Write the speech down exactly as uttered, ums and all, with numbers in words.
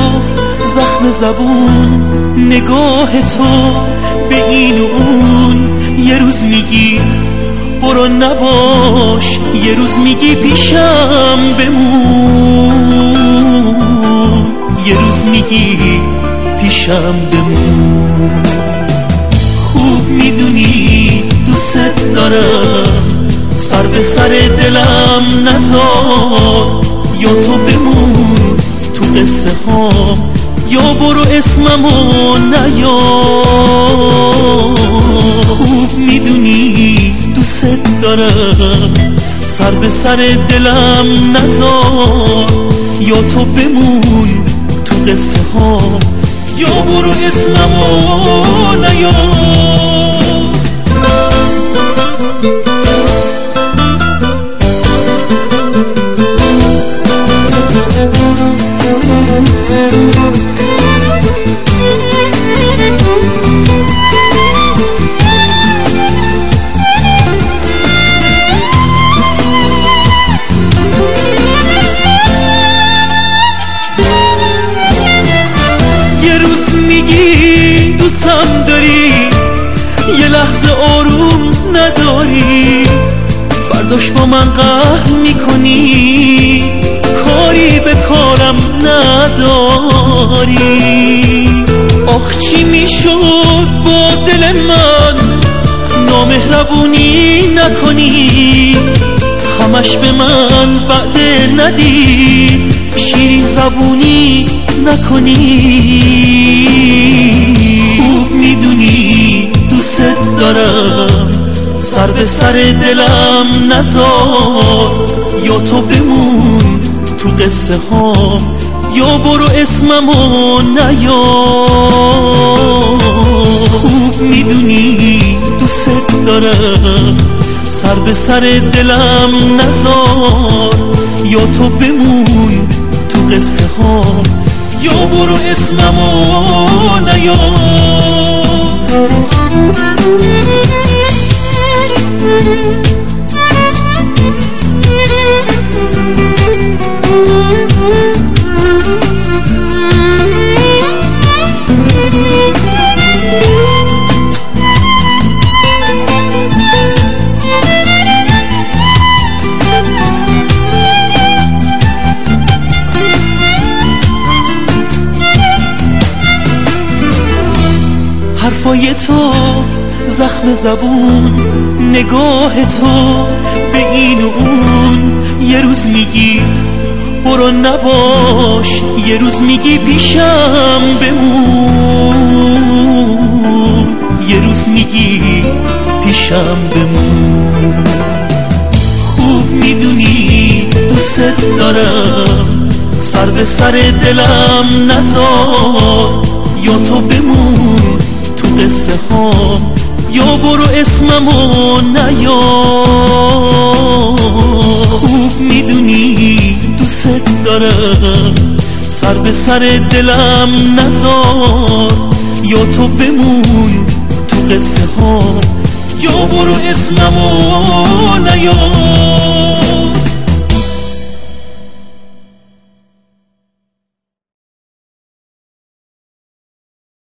زخم زبون، نگاه تو به این و اون. یه روز میگی برو نباش، یه روز میگی پیشم بمون، یه روز میگی پیشم بمون. خوب میدونی دوست دارم، سر به سر دلم نذار. یا تو بمون تو قصه ها، یا برو اسممو نیار. خوب میدونی دوست دارم، سر به سر دلم نذار. یا تو بمون تو قصه ها، یا برو اسممو نیار. دوستم داری، یه لحظه آروم نداری، فرداش با من قهر میکنی، کاری به کارم نداری. آخ چی میشد با دل من، نامهربونی نکنی، همش به من وعده ندی، شیرین زبونی نکنی. خوب میدونی دوست دارم، سر به سر دلم نذار. یا تو بمون تو قصه ها، یا برو اسممو نیار. خوب میدونی دوست دارم، سر به سر دلم نذار. یا تو بمون تو قصه ها، یا برو اسممو نیار. حرفای تو زخم زبون، نگاه تو به این و اون. یه روز میگی برو نباش، یه روز میگی پیشم بمون، یه روز میگی پیشم بمون. خوب میدونی دوست دارم، سر به سر دلم نذار. یا تو بمون تو قصه ها، یا برو اسممو نیار. خوب میدونی دوست دارم، سر به سر دلم نذار. یا تو بمون تو قصه ها، یا برو اسممو نیار.